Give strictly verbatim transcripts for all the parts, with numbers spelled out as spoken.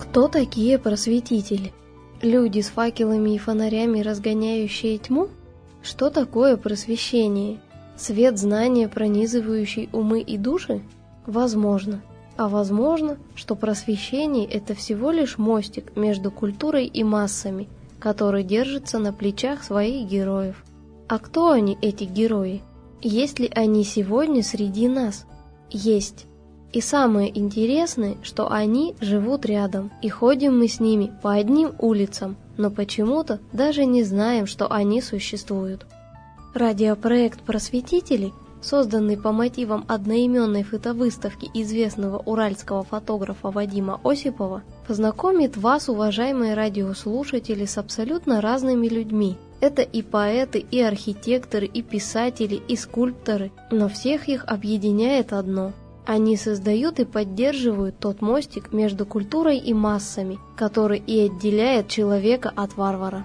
Кто такие просветители? Люди с факелами и фонарями, разгоняющие тьму? Что такое просвещение? Свет знания, пронизывающий умы и души? Возможно. А возможно, что просвещение – это всего лишь мостик между культурой и массами, который держится на плечах своих героев. А кто они, эти герои? Есть ли они сегодня среди нас? Есть. И самое интересное, что они живут рядом, и ходим мы с ними по одним улицам, но почему-то даже не знаем, что они существуют. Радиопроект «Просветители», созданный по мотивам одноименной фотовыставки известного уральского фотографа Вадима Осипова, познакомит вас, уважаемые радиослушатели, с абсолютно разными людьми. Это и поэты, и архитекторы, и писатели, и скульпторы, но всех их объединяет одно – они создают и поддерживают тот мостик между культурой и массами, который и отделяет человека от варвара.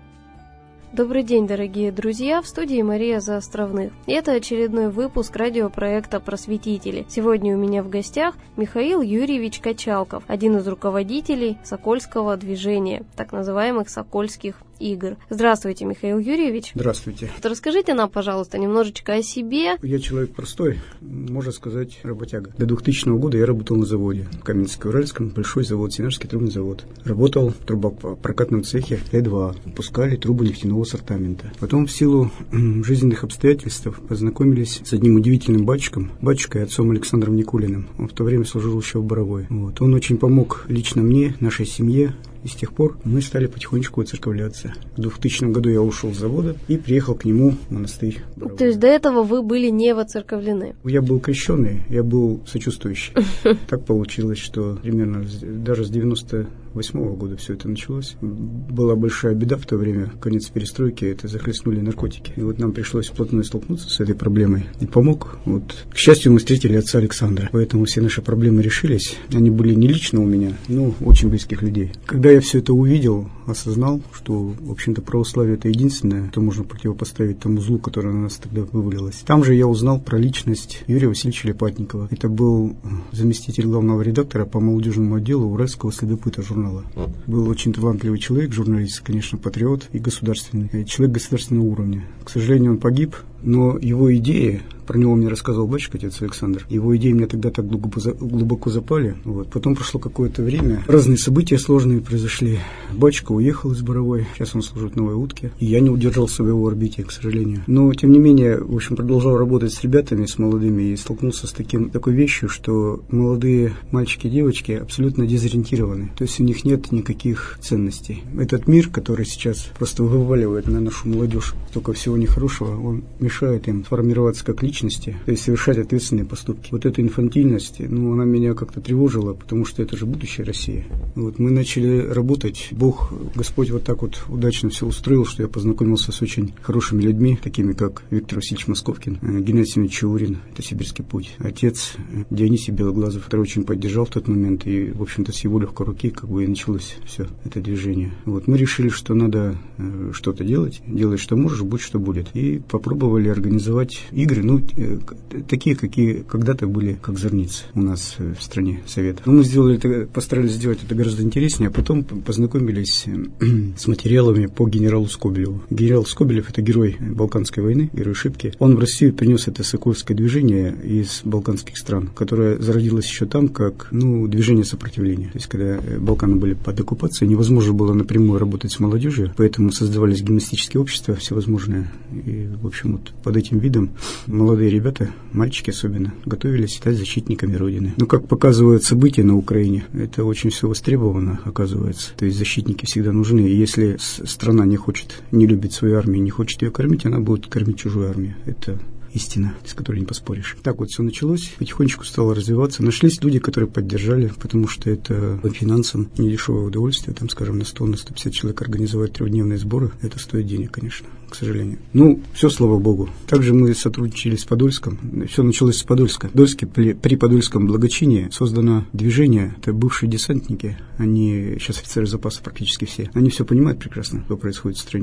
Добрый день, дорогие друзья, в студии Мария Заостровных. Это очередной выпуск радиопроекта «Просветители». Сегодня у меня в гостях Михаил Юрьевич Качалков, один из руководителей Сокольского движения, так называемых Сокольских игр. Здравствуйте, Михаил Юрьевич. Здравствуйте. Расскажите нам, пожалуйста, немножечко о себе. Я человек простой, можно сказать, работяга. До двухтысячного года я работал на заводе в Каменске-Уральском, большой завод, Сенежский трубный завод. Работал в трубопрокатном цехе Э два, пускали трубы нефтяного ассортамента. Потом в силу жизненных обстоятельств познакомились с одним удивительным батюшком, батюшкой отцом Александром Никулиным. Он в то время служил еще в Боровой. Вот. Он очень помог лично мне, нашей семье. И с тех пор мы стали потихонечку оцерковляться. В двухтысячном году я ушел с завода и приехал к нему в монастырь Боровой. То есть до этого вы были не воцерковлены? Я был крещеный, я был сочувствующий. Так получилось, что примерно даже с девяносто восьмого года все это началось. Была большая беда в то время, конец перестройки, это захлестнули наркотики. И вот нам пришлось вплотную столкнуться с этой проблемой. И помог. Вот. К счастью, мы встретили отца Александра, поэтому все наши проблемы решились. Они были не лично у меня, но очень близких людей. Когда я все это увидел, осознал, что, в общем-то, православие – это единственное, что можно противопоставить тому злу, которое на нас тогда вывалилось. Там же я узнал про личность Юрия Васильевича Лопатникова. Это был заместитель главного редактора по молодежному отделу Уральского следопыта журнала. Был очень талантливый человек, журналист, конечно, патриот и государственный. Человек государственного уровня. К сожалению, он погиб, но его идеи, про него мне рассказывал батюшка, отец Александр, его идеи мне тогда так глубоко, глубоко запали. Вот. Потом прошло какое-то время, разные события сложные произошли. Батюшка уехал из Боровой, сейчас он служит в Новой Утке, и я не удержался в его орбите, к сожалению. Но, тем не менее, в общем, продолжал работать с ребятами, с молодыми, и столкнулся с таким, такой вещью, что молодые мальчики и девочки абсолютно дезориентированы, то есть у них нет никаких ценностей. Этот мир, который сейчас просто вываливает на нашу молодежь столько всего нехорошего, он мешает им сформироваться как личности, то есть совершать ответственные поступки. Вот эта инфантильность, ну, она меня как-то тревожила, потому что это же будущее России. Вот мы начали работать, Бог, Господь вот так вот удачно все устроил, что я познакомился с очень хорошими людьми, такими как Виктор Васильевич Московкин, Геннадий Семенович Чаурин, это «Сибирский путь», отец Дионисий Белоглазов, который очень поддержал в тот момент, и, в общем-то, с его легкой руки как бы и началось все это движение. Вот мы решили, что надо э, что-то делать, делай, что можешь, будь что будет, и попробовали организовать игры, ну, э, такие, какие когда-то были, как «Зорница» у нас э, в стране Советов. Но мы сделали это, постарались сделать это гораздо интереснее, а потом познакомились э, с материалами по генералу Скобелеву. Генерал Скобелев – это герой Балканской войны, герой Шипки. Он в Россию принес это Сокольское движение из балканских стран, которое зародилось еще там, как, ну, движение сопротивления. То есть, когда Балканы были под оккупацией, невозможно было напрямую работать с молодежью, поэтому создавались гимнастические общества всевозможные. И, в общем, вот под этим видом молодые ребята, мальчики особенно, готовились стать защитниками Родины. Но, как показывают события на Украине, это очень все востребовано, оказывается. То есть защитники всегда нужны. И если страна не хочет, не любит свою армию, не хочет ее кормить, она будет кормить чужую армию. Это истина, с которой не поспоришь. Так вот все началось, потихонечку стало развиваться. Нашлись люди, которые поддержали, потому что это по финансам недешевое удовольствие. Там, скажем, на сто, на сто пятьдесят человек организовать трехдневные сборы. Это стоит денег, конечно, к сожалению. Ну, все, слава богу. Также мы сотрудничали с Подольском. Все началось с Подольска. В Подольске, при, при Подольском благочинии создано движение. Это бывшие десантники. Они сейчас офицеры запаса практически все. Они все понимают прекрасно, что происходит в стране.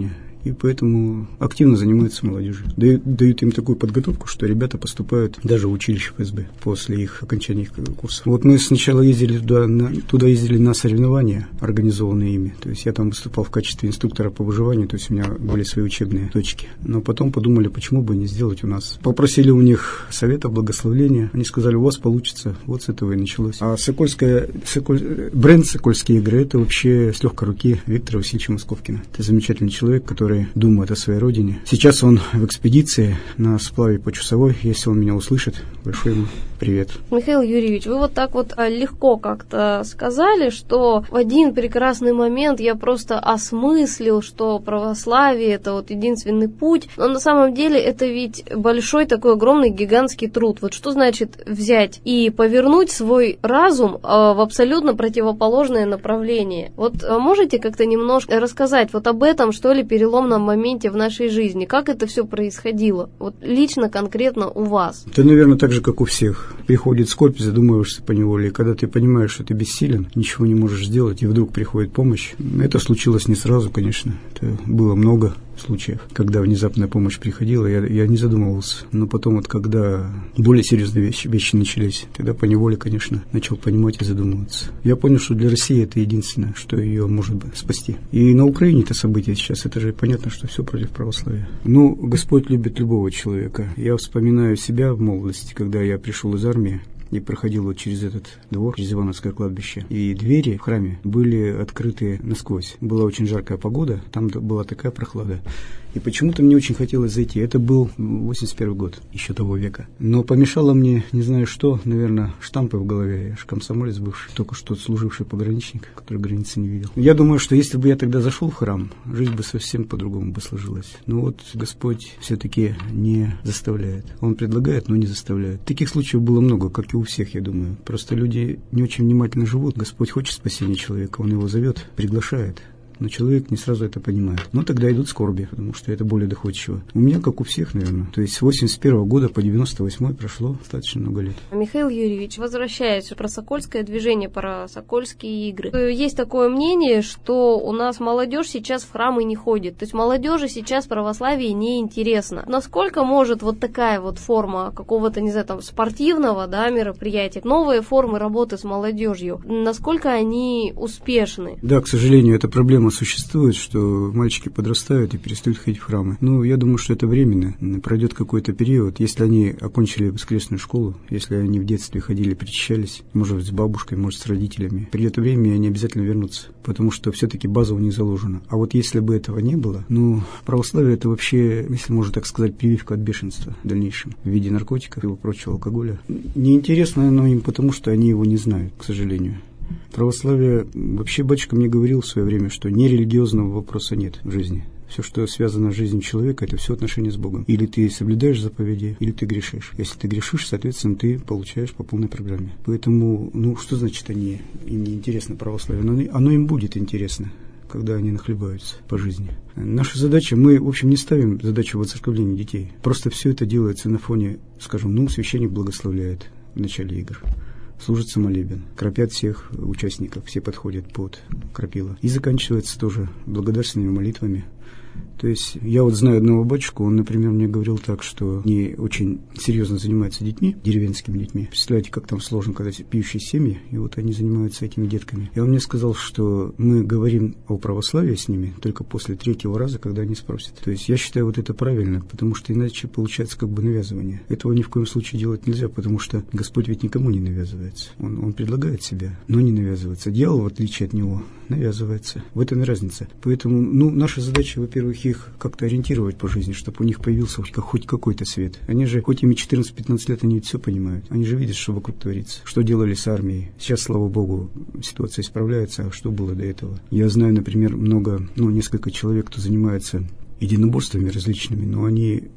и поэтому активно занимаются молодежью. Дают, дают им такую подготовку, что ребята поступают даже в училище эф эс бэ после их окончания их курсов. Вот мы сначала ездили туда, на, туда ездили на соревнования, организованные ими. То есть я там выступал в качестве инструктора по выживанию, то есть у меня были свои учебные точки. Но потом подумали, почему бы не сделать у нас. Попросили у них совета, благословения. Они сказали, у вас получится. Вот с этого и началось. А Сокольская, Соколь, бренд «Сокольские игры» — это вообще с легкой руки Виктора Васильевича Московкина. Это замечательный человек, который думает о своей родине. Сейчас он в экспедиции на сплаве по Чусовой. Если он меня услышит, большой ему привет. Михаил Юрьевич, вы вот так вот легко как-то сказали, что в один прекрасный момент я просто осмыслил, что православие — это вот единственный путь. Но на самом деле это ведь большой такой огромный гигантский труд. Вот что значит взять и повернуть свой разум в абсолютно противоположное направление? Вот можете как-то немножко рассказать вот об этом, что ли, переломном моменте в нашей жизни? Как это все происходило? Вот лично, конкретно у вас? Это, наверное, так же, как у всех. Приходит скорбь, задумываешься поневоле, и когда ты понимаешь, что ты бессилен, ничего не можешь сделать, и вдруг приходит помощь. Это случилось не сразу, конечно. Это было много случаев, когда внезапная помощь приходила, я, я не задумывался. Но потом вот, когда более серьезные вещи, вещи начались, тогда поневоле, конечно, начал понимать и задумываться. Я понял, что для России это единственное, что ее может спасти. И на Украине это событие сейчас, это же понятно, что все против православия. Ну, Господь любит любого человека. Я вспоминаю себя в молодости, когда я пришел из армии и проходил вот через этот двор, через Ивановское кладбище. И двери в храме были открыты насквозь. Была очень жаркая погода, там была такая прохлада. И почему-то мне очень хотелось зайти. Это был восемьдесят первый год, еще того века. Но помешало мне, не знаю что, наверное, штампы в голове. Я же комсомолец бывший, только что служивший пограничник, который границы не видел. Я думаю, что если бы я тогда зашел в храм, жизнь бы совсем по-другому бы сложилась. Но вот Господь все-таки не заставляет. Он предлагает, но не заставляет. Таких случаев было много, как и у всех, я думаю. Просто люди не очень внимательно живут. Господь хочет спасения человека, Он его зовет, приглашает. Но человек не сразу это понимает. Но тогда идут скорби, потому что это более доходчиво. У меня, как у всех, наверное. То есть с восемьдесят первого года по девяносто восьмой прошло достаточно много лет. Михаил Юрьевич, возвращаясь про Сокольское движение, про Сокольские игры. Есть такое мнение, что у нас молодежь сейчас в храмы не ходит. То есть молодежи сейчас православие не интересно. Насколько может вот такая вот форма какого-то, не знаю, там, спортивного, да, мероприятия, новые формы работы с молодежью, насколько они успешны? Да, к сожалению, это проблема существует, что мальчики подрастают и перестают ходить в храмы. Ну, я думаю, что это временно. Пройдет какой-то период. Если они окончили воскресную школу, если они в детстве ходили, причащались, может быть, с бабушкой, может, с родителями, придет время, и они обязательно вернутся, потому что все-таки база у них заложена. А вот если бы этого не было, ну, православие — это вообще, если можно так сказать, прививка от бешенства в дальнейшем в виде наркотиков и прочего алкоголя. Неинтересно оно им, потому что они его не знают, к сожалению. Православие, вообще батюшка мне говорил в свое время, что нерелигиозного вопроса нет в жизни. Все, что связано с жизнью человека, это все отношения с Богом. Или ты соблюдаешь заповеди, или ты грешишь. Если ты грешишь, соответственно, ты получаешь по полной программе. Поэтому, ну, что значит они, им не интересно православие? Оно, оно им будет интересно, когда они нахлебаются по жизни. Наша задача, мы, в общем, не ставим задачу воцерковления детей. Просто все это делается на фоне, скажем, ну, священник благословляет в начале игр. Служится молебен, кропят всех участников, все подходят под крапила. И заканчивается тоже благодарственными молитвами. То есть я вот знаю одного батюшку, он, например, мне говорил так, что они очень серьезно занимаются детьми, деревенскими детьми. Представляете, как там сложно, когда пьющие семьи, и вот они занимаются этими детками. И он мне сказал, что мы говорим о православии с ними только после третьего раза, когда они спросят. То есть я считаю вот это правильно, потому что иначе получается как бы навязывание. Этого ни в коем случае делать нельзя, потому что Господь ведь никому не навязывается. Он, он предлагает себя, но не навязывается. Дьявол, в отличие от него, навязывается. В этом и разница. Поэтому, ну, наша задача, во-первых, их как-то ориентировать по жизни, чтобы у них появился хоть, хоть какой-то свет. Они же, хоть им и четырнадцать-пятнадцать лет, они ведь все понимают. Они же видят, что вокруг творится. Что делали с армией. Сейчас, слава богу, ситуация исправляется, а что было до этого? Я знаю, например, много, ну, несколько человек, кто занимается единоборствами различными, но они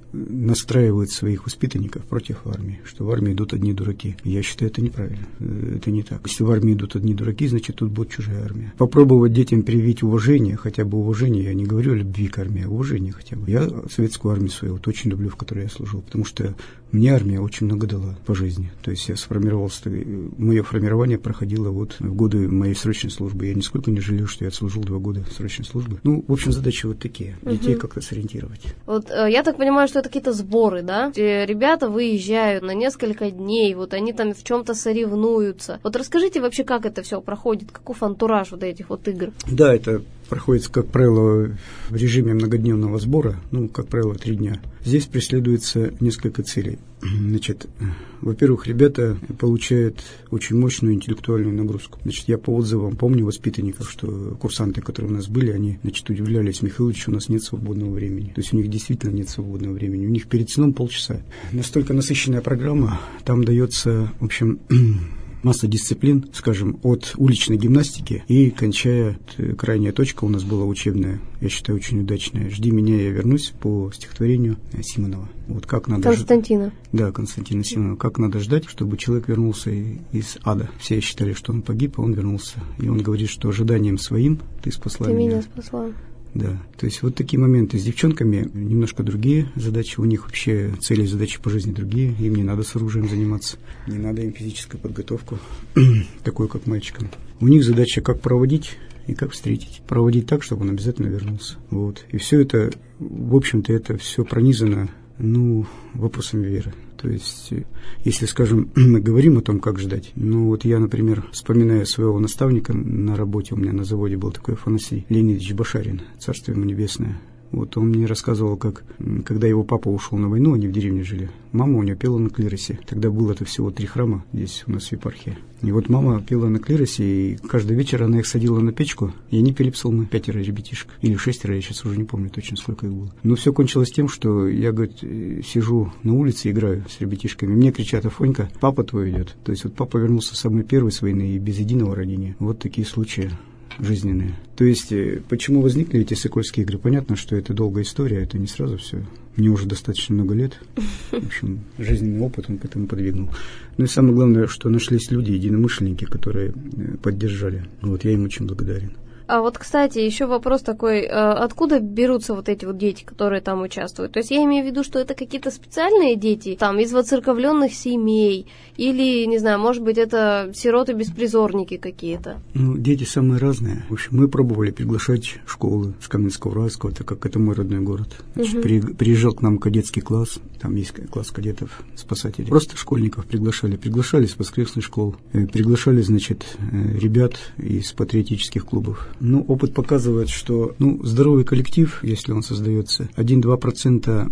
настраивают своих воспитанников против армии, что в армии идут одни дураки. Я считаю, это неправильно. Это не так. Если в армии идут одни дураки, значит, тут будет чужая армия. Попробовать детям привить уважение, хотя бы уважение, я не говорю о любви к армии, а уважение хотя бы. Я советскую армию свою вот очень люблю, в которой я служил, потому что мне армия очень много дала по жизни. То есть я сформировался, мое формирование проходило вот в годы моей срочной службы. Я нисколько не жалею, что я отслужил два года срочной службы. Ну, в общем, задачи вот такие. Детей угу. как-то сориентировать. Вот я так понимаю, что это какие-то сборы, да? Ребята выезжают на несколько дней, вот они там в чем-то соревнуются. Вот расскажите вообще, как это все проходит, каков антураж вот этих вот игр? Да, это проходит, как правило, в режиме многодневного сбора, ну, как правило, три дня. Здесь преследуется несколько целей. Значит, во-первых, ребята получают очень мощную интеллектуальную нагрузку. Значит, я по отзывам помню воспитанников, что курсанты, которые у нас были, они, значит, удивлялись: Михайлович, у нас нет свободного времени. То есть у них действительно нет свободного времени. У них перед сном полчаса. Настолько насыщенная программа, там дается, в общем, масса дисциплин, скажем, от уличной гимнастики и кончая, крайняя точка у нас была учебная, я считаю, очень удачная. «Жди меня, я вернусь» по стихотворению Симонова. Вот как надо Константина. Ж... Да, Константина Симонова. Как надо ждать, чтобы человек вернулся из ада. Все считали, что он погиб, а он вернулся. И он говорит, что ожиданием своим ты спасла ты меня. меня спасла. Да, то есть вот такие моменты. С девчонками немножко другие задачи, у них вообще цели и задачи по жизни другие, им не надо с оружием заниматься, не надо им физическую подготовку, такую, как мальчикам. У них задача, как проводить и как встретить. Проводить так, чтобы он обязательно вернулся. Вот. И все это, в общем-то, это все пронизано, ну, вопросами веры. То есть, если, скажем, мы говорим о том, как ждать, ну вот я, например, вспоминаю своего наставника на работе, у меня на заводе был такой Афанасий Леонидович Башарин, царство ему небесное. Вот он мне рассказывал, как, когда его папа ушел на войну, они в деревне жили, мама у него пела на клиросе. Тогда было это всего три храма здесь у нас в епархии. И вот мама пела на клиросе, и каждый вечер она их садила на печку, и они пели псалмы, пятеро ребятишек, или шестеро, я сейчас уже не помню точно, сколько их было. Но все кончилось тем, что я, говорит, сижу на улице, играю с ребятишками, мне кричат: Афонька, папа твой идет. То есть вот папа вернулся самый первый с войны и без единого ранения. Вот такие случаи жизненные. То есть, почему возникли эти Сокольские игры? Понятно, что это долгая история, это не сразу все. Мне уже достаточно много лет. В общем, жизненный опыт он к этому подвигнул. Ну и самое главное, что нашлись люди, единомышленники, которые поддержали. Вот я им очень благодарен. А вот, кстати, еще вопрос такой, откуда берутся вот эти вот дети, которые там участвуют? То есть я имею в виду, что это какие-то специальные дети, там, из воцерковленных семей, или, не знаю, может быть, это сироты-беспризорники какие-то? Ну, дети самые разные. В общем, мы пробовали приглашать школы с Каменска-Уральского, так как это мой родной город. Значит, угу. при, приезжал к нам кадетский класс, там есть класс кадетов, спасателей. Просто школьников приглашали, приглашали с воскресных школ, приглашали, значит, ребят из патриотических клубов. Ну, опыт показывает, что ну, здоровый коллектив, если он создается, один-два процента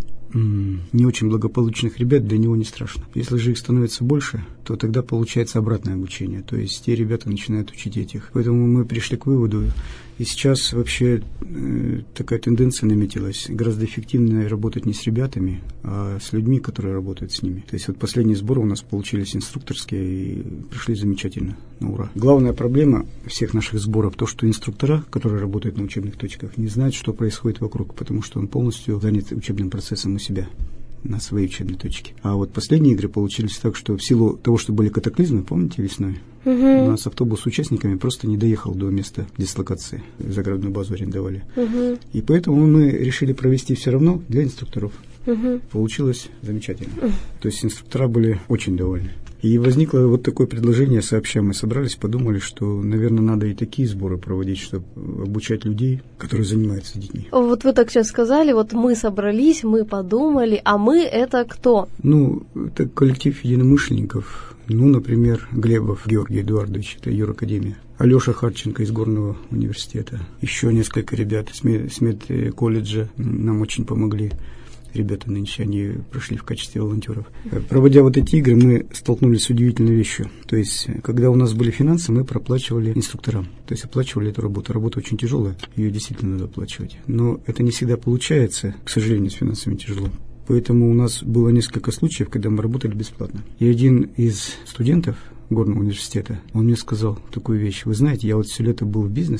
не очень благополучных ребят, для него не страшно. Если же их становится больше, то тогда получается обратное обучение. То есть те ребята начинают учить этих. Поэтому мы пришли к выводу, и сейчас вообще э, такая тенденция наметилась. Гораздо эффективнее работать не с ребятами, а с людьми, которые работают с ними. То есть вот последние сборы у нас получились инструкторские и пришли замечательно, на ура. Главная проблема всех наших сборов то, что инструктора, которые работают на учебных точках, не знают, что происходит вокруг, потому что он полностью занят учебным процессом у себя на своей учебной точке. А вот последние игры получились так, что в силу того, что были катаклизмы, помните, весной, угу. у нас автобус с участниками просто не доехал до места дислокации, загородную базу арендовали. Угу. И поэтому мы решили провести все равно для инструкторов. Угу. Получилось замечательно. Угу. То есть инструктора были очень довольны. И возникло вот такое предложение сообща. Мы собрались, подумали, что, наверное, надо и такие сборы проводить, чтобы обучать людей, которые занимаются детьми. Вот вы так сейчас сказали, вот мы собрались, мы подумали, а мы это кто? Ну, это коллектив единомышленников. Ну, например, Глебов Георгий Эдуардович, это юракадемия. Алеша Харченко из Горного университета. Еще несколько ребят с медколледжа нам очень помогли. Ребята нынче, они прошли в качестве волонтеров. Проводя вот эти игры, мы столкнулись с удивительной вещью. То есть, когда у нас были финансы, мы проплачивали инструкторам. То есть, оплачивали эту работу. Работа очень тяжелая, ее действительно надо оплачивать. Но это не всегда получается, к сожалению, с финансами тяжело. Поэтому у нас было несколько случаев, когда мы работали бесплатно. И один из студентов Горного университета, он мне сказал такую вещь: вы знаете, я вот все лето был в бизнесе,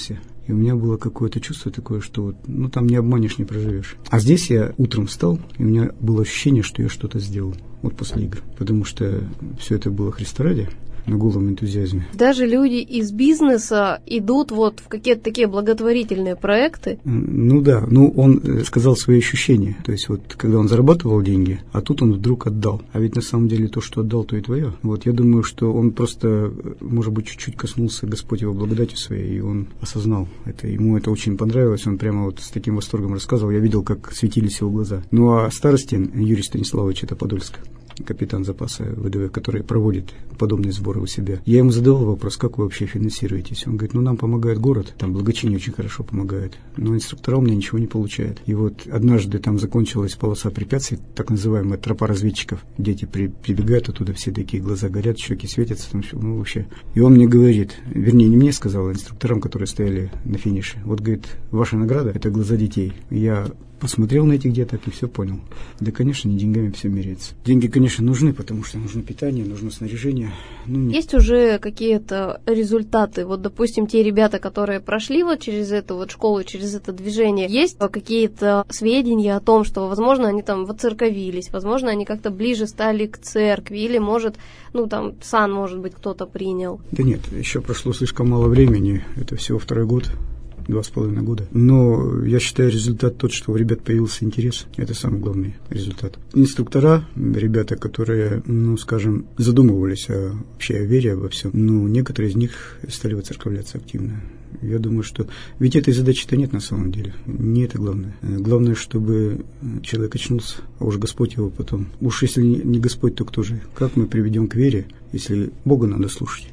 И у меня было какое-то чувство такое, что вот, ну там не обманешь, не проживешь. А здесь я утром встал, и у меня было ощущение, что я что-то сделал вот после игр. Потому что все это было Христа ради, на голом энтузиазме. Даже люди из бизнеса идут вот в какие-то такие благотворительные проекты. Ну да, ну он сказал свои ощущения. То есть вот когда он зарабатывал деньги, а тут он вдруг отдал. А ведь на самом деле то, что отдал, то и твое. Вот я думаю, что он просто, может быть, чуть-чуть коснулся Господь его благодатью своей, и он осознал это. Ему это очень понравилось. Он прямо вот с таким восторгом рассказывал. Я видел, как светились его глаза. Ну а Старостин Юрий Станиславович, это Подольск, капитан запаса ВДВ, который проводит подобные сборы у себя. Я ему задавал вопрос, как вы вообще финансируетесь? Он говорит, ну нам помогает город, там благочиние очень хорошо помогает, но инструктора у меня ничего не получают. И вот однажды там закончилась полоса препятствий, так называемая тропа разведчиков. Дети при, прибегают оттуда, все такие глаза горят, щеки светятся, там все, ну вообще. И он мне говорит, вернее не мне сказал, а инструкторам, которые стояли на финише, вот говорит, ваша награда – это глаза детей. Я посмотрел на этих деток и все понял. Да, конечно, не деньгами все меряется. Деньги, конечно, нужны, потому что нужно питание, нужно снаряжение. Ну, не... Есть уже какие-то результаты? Вот, допустим, те ребята, которые прошли вот через эту вот школу, через это движение, есть какие-то сведения о том, что, возможно, они там воцерковились, возможно, они как-то ближе стали к церкви, или, может, ну, там, сан, может быть, кто-то принял? Да нет, еще прошло слишком мало времени, это всего второй год. Два с половиной года. Но я считаю, результат тот, что у ребят появился интерес. Это самый главный результат. Инструктора, ребята, которые, ну, скажем, задумывались о, вообще о вере, обо всем, ну, некоторые из них стали воцерковляться активно. Я думаю, что... Ведь этой задачи-то нет на самом деле. Не это главное. Главное, чтобы человек очнулся, а уж Господь его потом. Уж если не Господь, то кто же? Как мы приведем к вере, если Бога надо слушать?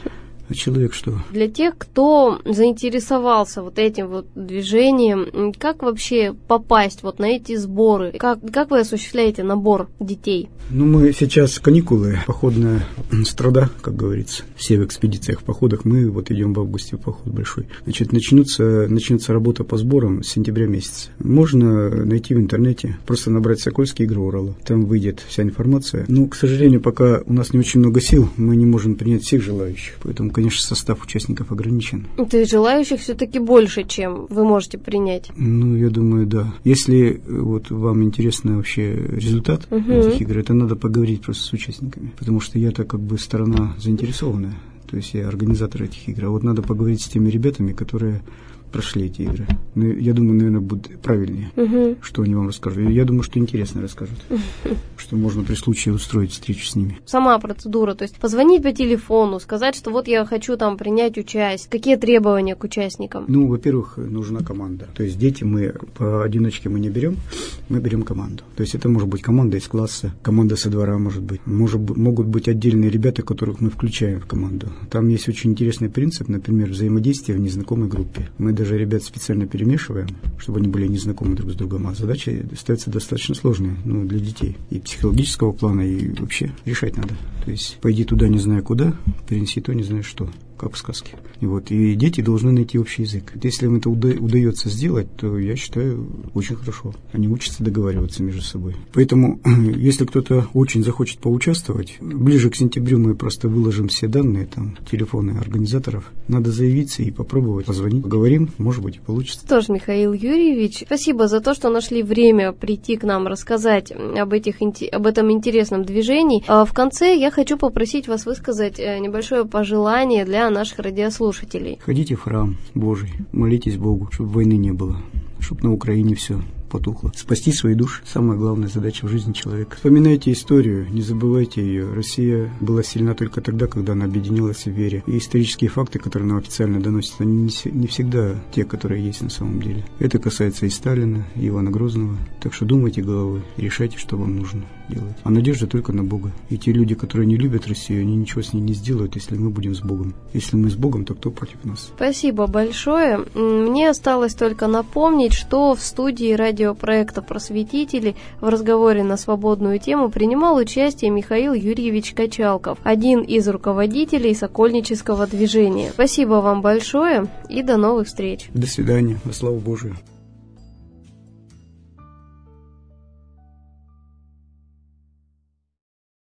А человек что? Для тех, кто заинтересовался вот этим вот движением, как вообще попасть вот на эти сборы? Как, как вы осуществляете набор детей? Ну, мы сейчас каникулы, походная страда, как говорится. Все в экспедициях, в походах. Мы вот идем в августе в поход большой. Значит, начнутся, начнется работа по сборам с сентября месяца. Можно найти в интернете, просто набрать «Сокольские игры Урала». Там выйдет вся информация. Ну, к сожалению, пока у нас не очень много сил, мы не можем принять всех желающих. Поэтому, конечно, состав участников ограничен. То есть желающих все-таки больше, чем вы можете принять? Ну, я думаю, да. Если вот вам интересно вообще результат угу. этих игр, это надо поговорить просто с участниками. Потому что я-то как бы сторона заинтересованная. То есть я организатор этих игр. А вот надо поговорить с теми ребятами, которые прошли эти игры. Ну, я думаю, наверное, будет правильнее, угу. что они вам расскажут. Я думаю, что интересно расскажут. Угу. Что можно при случае устроить встречу с ними. Сама процедура, то есть позвонить по телефону, сказать, что вот я хочу там принять участие. Какие требования к участникам? Ну, во-первых, нужна команда. То есть дети мы поодиночке мы не берем, мы берем команду. То есть это может быть команда из класса, команда со двора может быть. Может, могут быть отдельные ребята, которых мы включаем в команду. Там есть очень интересный принцип, например, взаимодействия в незнакомой группе. Мы даже ребят специально перемешиваем, чтобы они были незнакомы друг с другом. А задача ставится достаточно сложная, ну, для детей. И психологического плана, и вообще решать надо. То есть пойди туда, не зная куда, перенеси то, не зная что. Как в сказке. И вот, и дети должны найти общий язык. Если им это уда- удается сделать, то я считаю очень хорошо. Они учатся договариваться между собой. Поэтому, если кто-то очень захочет поучаствовать, ближе к сентябрю мы просто выложим все данные, там, телефоны организаторов. Надо заявиться и попробовать, позвонить, поговорим, может быть, и получится. Что ж, Михаил Юрьевич, спасибо за то, что нашли время прийти к нам рассказать об, этих, об этом интересном движении. А в конце я хочу попросить вас высказать небольшое пожелание для наших радиослушателей. Ходите в храм Божий, молитесь Богу, чтобы войны не было, чтобы на Украине все потухло. Спасти свои души – самая главная задача в жизни человека. Вспоминайте историю, не забывайте ее. Россия была сильна только тогда, когда она объединилась в вере. И исторические факты, которые нам официально доносят, они не всегда те, которые есть на самом деле. Это касается и Сталина, и Ивана Грозного. Так что думайте головой, решайте, что вам нужно делать. А надежда только на Бога. И те люди, которые не любят Россию, они ничего с ней не сделают, если мы будем с Богом. Если мы с Богом, то кто против нас? Спасибо большое. Мне осталось только напомнить, что в студии радиопроекта «Просветители» в разговоре на свободную тему принимал участие Михаил Юрьевич Качалков, один из руководителей Сокольнического движения. Спасибо вам большое и до новых встреч. До свидания. Во славу Божию.